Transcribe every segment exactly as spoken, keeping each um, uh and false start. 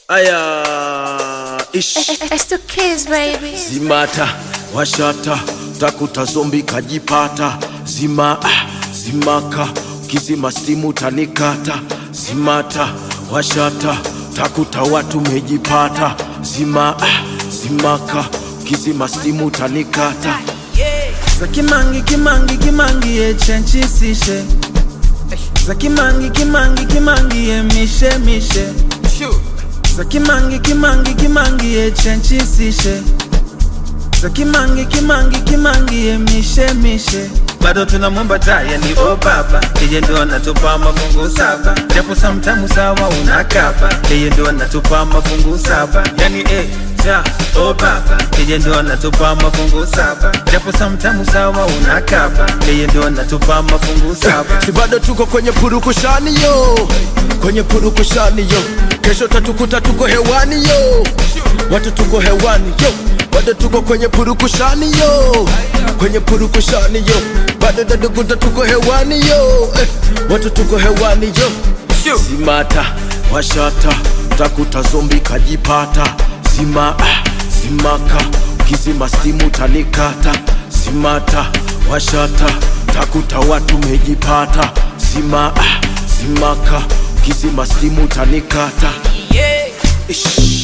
Aya ish It's the kids, baby. Zimata, washata, takuta zombi kajipata. Zima, ah, zimaka, kizima stimu tanikata. Zimata, washata, takuta watu mejipata. Zima, ah, zimaka, kizima stimu tanikata. Za kimangi kimangi kimangi ye chenchi sishe. Za kimangi kimangi kimangi ye mishe mishe. Za kimangi kimangi kimangi ye chenchi sishe. Za kimangi kimangi kimangi ye mishe mishe. Bado tunamwomba taya ni o baba, yeye ndo anatupa mafungu saba. Japo sometimes sawa unakapa, yeye ndo anatupa mafungu saba. Yani eh ja o baba, yeye ndo anatupa mafungu saba. Japo sometimes sawa unakapa, yeye ndo anatupa mafungu saba. Si bado tuko kwenye purukushani yo, kwenye purukushani yo. Kesho tatukuta tuko hewani yo, watu tuko hewani yo. Bado tuko kwenye purukushani yo, kwenye purukushani yo. Bado tatukuta tuko hewani yo, eh, watu tuko hewani yo. Zimata, washata, takuta zombi kajipata. Zima, ah, zimaka, kizima stimu tanikata. Zimata, washata, takuta watu mejipata. Zima, ah, zimaka, kizima stimu tanikata. Ish.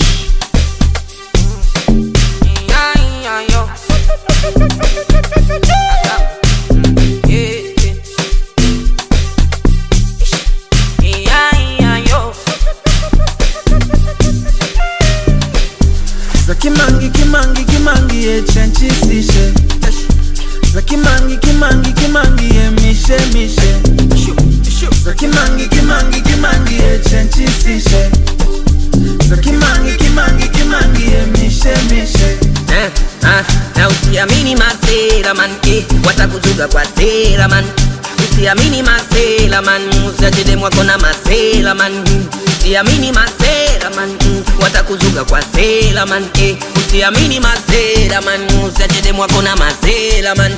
Za kimangi kimangi kimangi ye chenchi sishe. Za kimangi kimangi kimangi ye mishe mishe. Za kimangi kimangi kimangi ye chenchi sishe. Za kimangi kimangi kimangi ye mishe mishe. Eh, ah, na usiamini masela man, eh, watakuzuga kwa sela man. Usiamini masela man, usijede mwako na masela man. Usiamini masela man, watakuzuga kwa sela man, eh. Usiamini masela man, usijede mwako na masela man.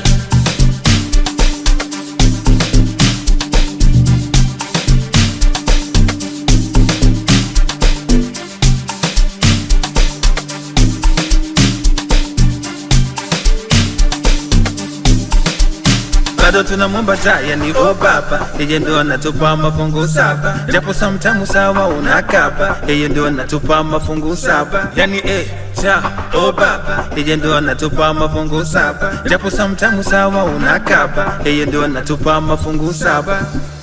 Bado tunamwomba taya ni o baba, yeye ndo anatupa mafungu saba. Japo sometimes sawa unakapa, yeye ndo anatupa mafungu saba. Yani eh ja o baba, yeye ndo anatupa mafungu saba. Japo sometimes sawa unakapa, yeye ndo anatupa mafungu saba.